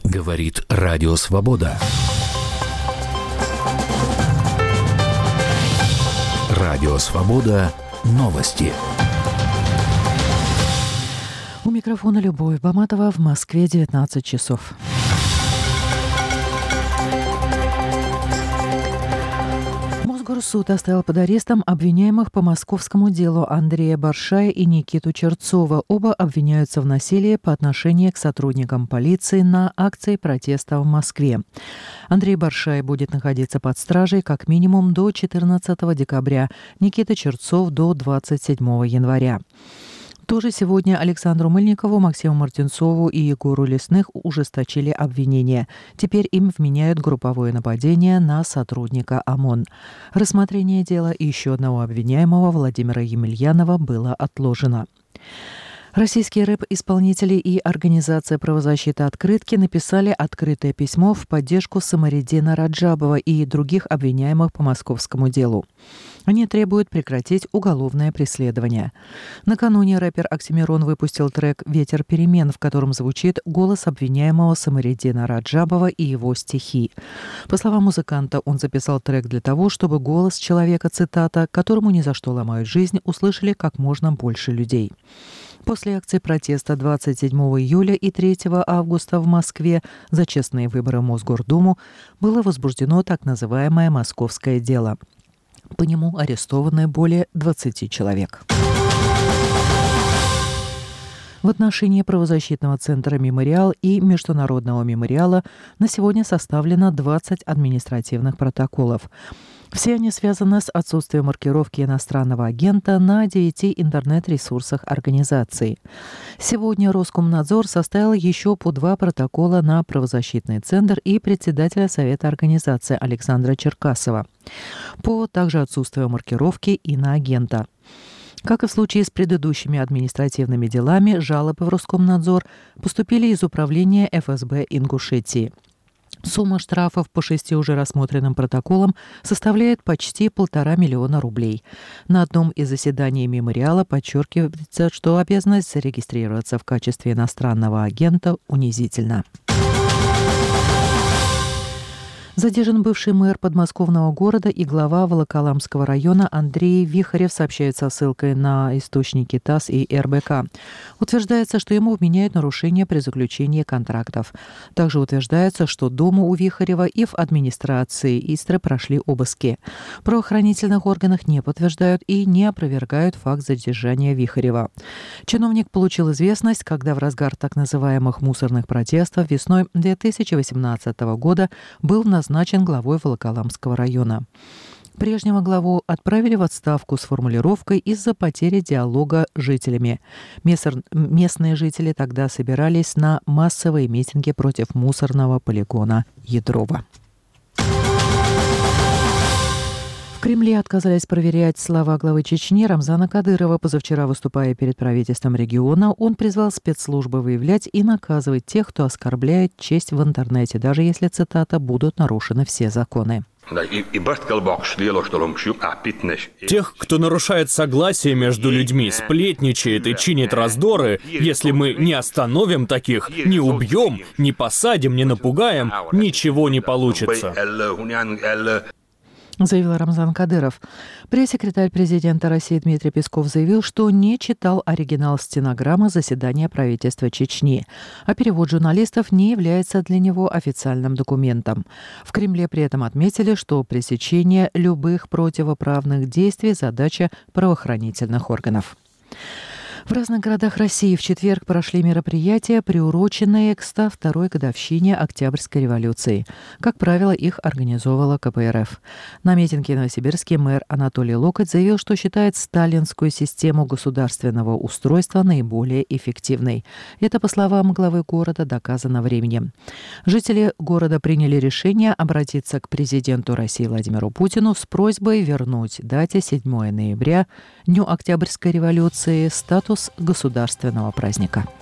Говорит Радио Свобода. Радио Свобода. Новости. У микрофона Любовь Баматова. В Москве 19 часов. Мосгорсуд оставил под арестом обвиняемых по московскому делу Андрея Баршая и Никиту Черцова. Оба обвиняются в насилии по отношению к сотрудникам полиции на акции протеста в Москве. Андрей Баршай будет находиться под стражей как минимум до 14 декабря, Никита Черцов до 27 января. Тоже сегодня Александру Мыльникову, Максиму Мартинцову и Егору Лесных ужесточили обвинения. Теперь им вменяют групповое нападение на сотрудника ОМОН. Рассмотрение дела и еще одного обвиняемого Владимира Емельянова было отложено. Российские рэп-исполнители и организация правозащиты «Открытки» написали открытое письмо в поддержку Самариддина Раджабова и других обвиняемых по московскому делу. Они требуют прекратить уголовное преследование. Накануне рэпер Оксимирон выпустил трек «Ветер перемен», в котором звучит голос обвиняемого Самариддина Раджабова и его стихи. По словам музыканта, он записал трек для того, чтобы голос человека, цитата, «которому ни за что ломают жизнь», услышали как можно больше людей. После акции протеста 27 июля и 3 августа в Москве за честные выборы в Мосгордуму было возбуждено так называемое «Московское дело». По нему арестованы более 20 человек. В отношении правозащитного центра «Мемориал» и Международного мемориала на сегодня составлено 20 административных протоколов. Все они связаны с отсутствием маркировки иностранного агента на 9 интернет-ресурсах организации. Сегодня Роскомнадзор составил еще по 2 протокола на правозащитный центр и председателя Совета организации Александра Черкасова. По также отсутствию маркировки иноагента. Как и в случае с предыдущими административными делами, жалобы в Роскомнадзор поступили из управления ФСБ Ингушетии. Сумма штрафов по 6 уже рассмотренным протоколам составляет почти 1,5 миллиона рублей. На одном из заседаний мемориала подчеркивается, что обязанность зарегистрироваться в качестве иностранного агента унизительна. Задержан бывший мэр подмосковного города и глава Волоколамского района Андрей Вихарев, сообщает со ссылкой на источники ТАСС и РБК. Утверждается, что ему вменяют нарушения при заключении контрактов. Также утверждается, что дома у Вихарева и в администрации Истры прошли обыски. В правоохранительных органах не подтверждают и не опровергают факт задержания Вихарева. Чиновник получил известность, когда в разгар так называемых мусорных протестов весной 2018 года был назначен главой Волоколамского района. Прежнего главу отправили в отставку с формулировкой из-за потери диалога с жителями. Местные жители тогда собирались на массовые митинги против мусорного полигона Ядрова. В Кремле отказались проверять слова главы Чечни Рамзана Кадырова. Позавчера, выступая перед правительством региона, он призвал спецслужбы выявлять и наказывать тех, кто оскорбляет честь в интернете, даже если, цитата, будут нарушены все законы. Тех, кто нарушает согласие между людьми, сплетничает и чинит раздоры, если мы не остановим таких, не убьем, не посадим, не напугаем, ничего не получится. Заявил Рамзан Кадыров. Пресс-секретарь президента России Дмитрий Песков заявил, что не читал оригинал стенограммы заседания правительства Чечни, а перевод журналистов не является для него официальным документом. В Кремле при этом отметили, что пресечение любых противоправных действий – задача правоохранительных органов. В разных городах России в четверг прошли мероприятия, приуроченные к 102-й годовщине Октябрьской революции. Как правило, их организовывала КПРФ. На митинге в Новосибирске мэр Анатолий Локоть заявил, что считает сталинскую систему государственного устройства наиболее эффективной. Это, по словам главы города, доказано временем. Жители города приняли решение обратиться к президенту России Владимиру Путину с просьбой вернуть дате 7 ноября, Дню Октябрьской революции, статус государственного праздника.